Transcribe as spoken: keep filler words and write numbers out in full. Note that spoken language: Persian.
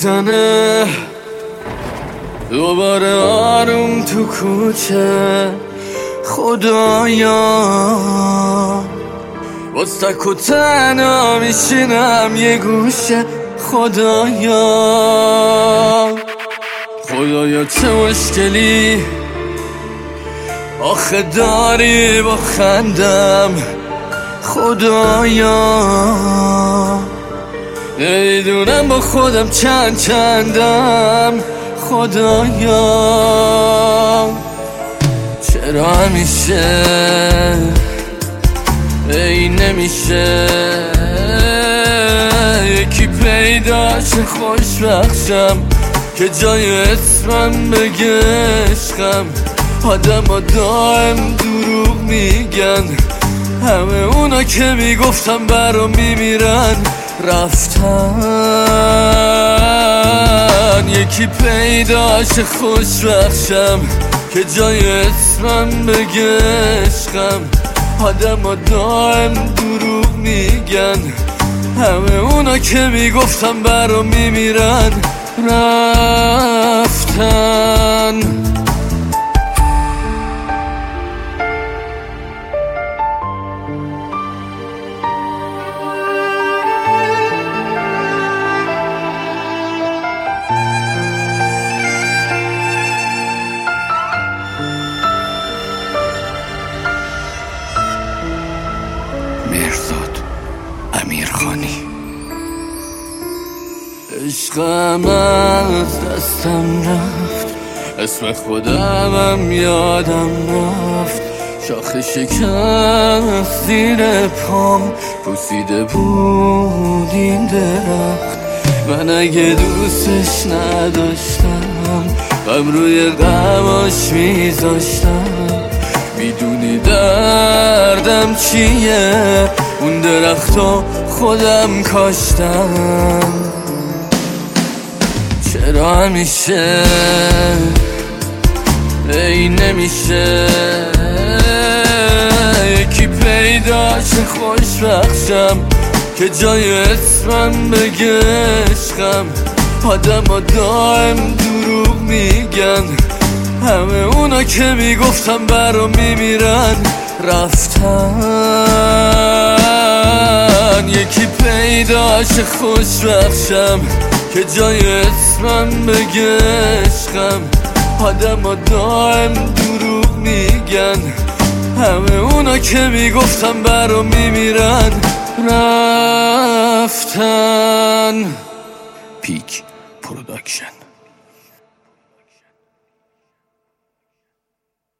میزنه دوباره آروم تو کوچه. خدایا باز تک و تنها میشینم یه گوشه. خدایا خدایا چه مشکلی آخه داری با خندم. خدایا نمیدونم با خودم چند چندم. خدایا چرا همیشه ای نمیشه یکی پیداش خوشبخشم که جای اسمم بگه عشقم. آدم ها دائم دروغ میگن، همه اونا که میگفتم برام میمیرن رفتن. یکی پیداش خوشبخشم که جای اسمم بگه عشقم. آدم ها دائم دروغ میگن، همه اونا که میگفتم برام میمیرن رفتن. مهرزاد امیرخانی. عشقم از دستم رفت، اسم خودمم یادم رفت. شاخه شکست زیر پام، پوسیده بود این درخت. من اگه دوستش نداشتم غم روی غماش میذاشتم. میدونی دردم چیه؟ اون درختو خودم کاشتم. چرا همیشه ای نمیشه یکی پیداش خوشبخشم که جای اسمم بگه عشقم. آدم ها دائم دروغ میگن، همه اونا که میگفتم برام میمیرن رفتن. یکی پیداش خوشبخشم که جای اسمم بگه عشقم. آدم ها دائم دروغ میگن، همه اونا که میگفتم برام میمیرن رفتن. پیک پروداکشن.